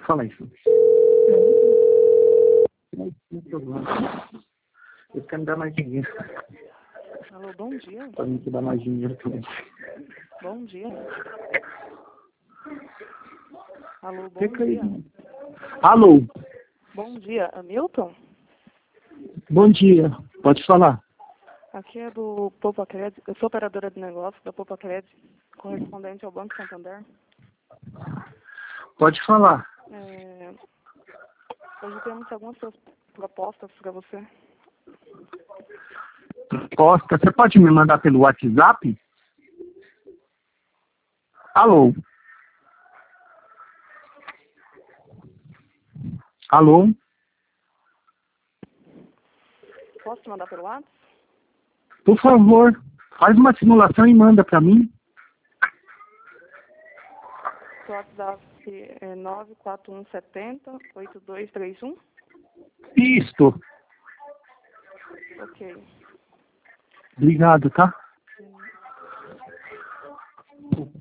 falar isso. Não tem problema. Eu quero me dar mais dinheiro. Alô, bom dia. Pra mim que dar mais dinheiro também. Bom dia. Alô, bom Fica aí. dia. Alô, Bom dia, Hamilton? bom dia. Pode falar. Aqui é do Poupa Crédito. Eu sou operadora de negócio da Poupa Crédito, correspondente ao Banco Santander. Pode falar. Hoje temos algumas propostas para você. Costa, você pode me mandar pelo WhatsApp? Alô? Alô? Posso te mandar pelo WhatsApp? Por favor, faz uma simulação e manda para mim. O WhatsApp é 94170-8231. Isto. Ok. Obrigado, tá?